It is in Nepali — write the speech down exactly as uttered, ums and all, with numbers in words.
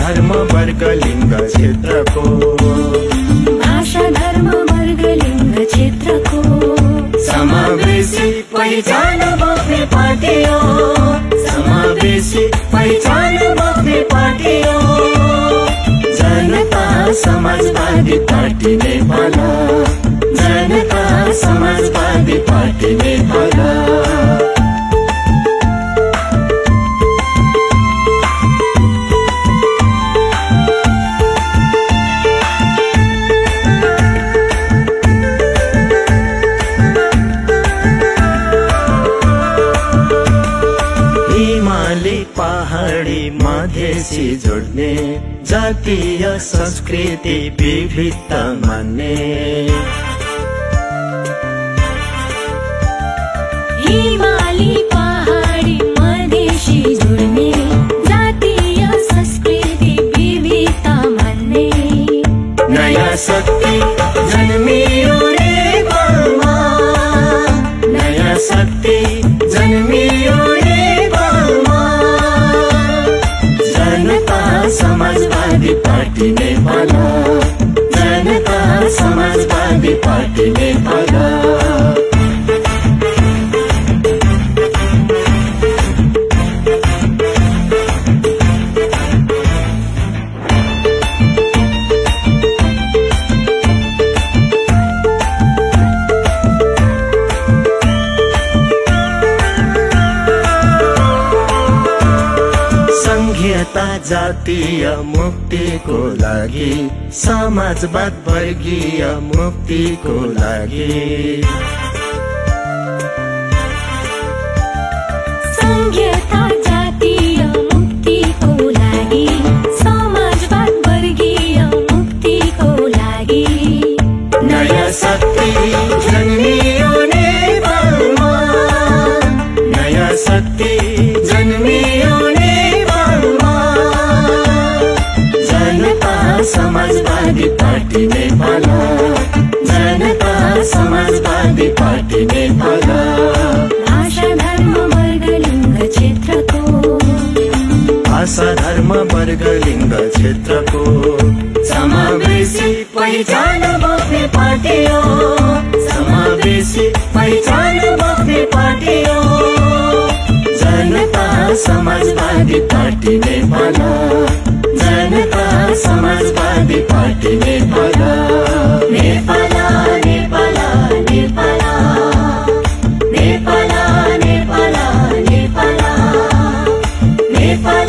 धर्म वर्ग लिङ्ग क्षेत्रको भाषा धर्म वर्ग लिङ्ग क्षेत्रको समावेशी पहिचान बोक्ने पार्टी हो, समावेशी पहिचान बोक्ने पार्टी हो। जनता समाजवादी पार्टी नेपाल, जनता समाजवादी पार्टी नेपाल। हिमाली पहाडी मधेसी जोड्ने जातीय संस्कृति विविधता मान्ने हिमाली पहाडी मधेसी जोड्ने जातीय संस्कृति विविधता मान्ने नयाँ शक्ति जन्मियो नेपालमा, नयाँ शक्ति जन्मियो नेपालमा। जनता समाजवादी पार्टी नेपाल, जनता समाजवादी पार्टी नेपाल। संघीयता जातीय मुक्तिको लागि, समाजवाद वर्गीय मुक्तिको लागि। संघीयता जातीय मुक्तिको लागि, समाजवाद वर्गीय मुक्तिको लागि। नयाँ शक्ति जन्मियो नेपालमा, नयाँ शक्ति जन्मियो नेपालमा। जनता समाजवादी पार्टी नेपाल, जनता समाजवादी पार्टी नेपाल। भाषा धर्म वर्ग लिङ्ग क्षेत्रको भाषा धर्म वर्ग लिङ्ग क्षेत्रको समावेशी पहिचान बोक्ने पार्टी हो, समावेशी पहिचान बोक्ने पार्टी हो। जनता समाजवादी पार्टी नेपाल, जनता समाजवादी पार्टी नेपाल। नेपाल नेपाल नेपाल नेपाल नेपाल नेपाल नेपाल।